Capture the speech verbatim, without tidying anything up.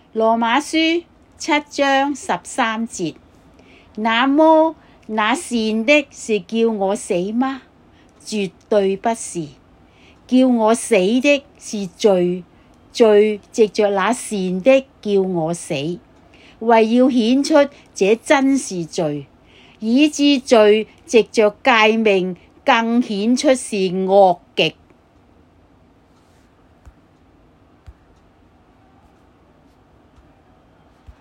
羅馬書七章十三節。那麼那善的是叫我死嗎？絕對不是。叫我死的是罪，罪藉着那善的叫我死，為要顯出這真是罪，以致罪藉着誡命更顯出是惡極。